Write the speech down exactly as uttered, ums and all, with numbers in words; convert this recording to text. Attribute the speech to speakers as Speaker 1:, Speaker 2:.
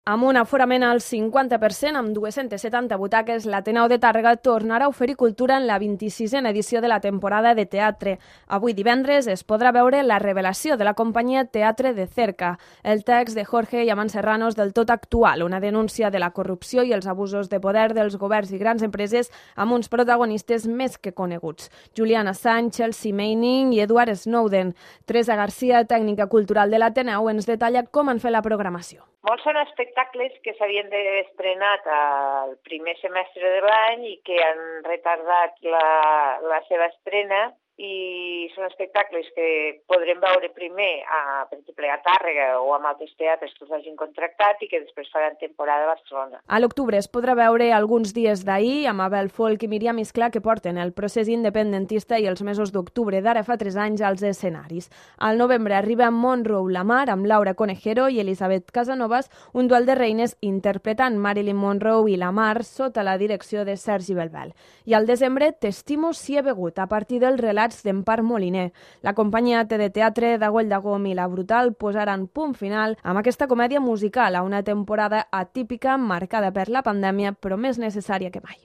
Speaker 1: Amb un aforament al cinquanta per cent, amb dues-centes setanta butaques, l'Ateneu de Tàrrega tornarà a oferir cultura en la vint-i-sisena edició de la temporada de teatre. Avui divendres es podrà veure La revelació de la companyia Teatre de Cerca, el text de Jorge Yaman Serranos del tot actual, una denúncia de la corrupció i els abusos de poder dels governs i grans empreses amb uns protagonistes més que coneguts. Julian Assange, Chelsea Manning i Edward Snowden. Teresa García, tècnica cultural de l'Ateneu, ens detalla com han fet la programació.
Speaker 2: Molts són espectacles que s'havien d'haver estrenat al primer semestre de l'any i que han retardat la, la seva estrena, i són espectacles que podrem veure primer, a, per exemple, a Tàrrega o amb altres teatres que els hagin contractat i que després faran temporada a Barcelona.
Speaker 1: A l'octubre es podrà veure Alguns dies d'ahir amb Abel Folk i Míriam Isclà, que porten el procés independentista i els mesos d'octubre d'ara fa tres anys als escenaris. Al novembre arriba Monroe la Mar amb Laura Conejero i Elisabet Casanovas, un duel de reines interpretant Marilyn Monroe i la Mar sota la direcció de Sergi Belbel. I al desembre T'estimo si he begut, a partir dels relats d'Empar Moliner. La companyia T de Teatre, Dagoll Dagom i La Brutal posaran punt final amb aquesta comèdia musical a una temporada atípica marcada per la pandèmia, però més necessària que mai.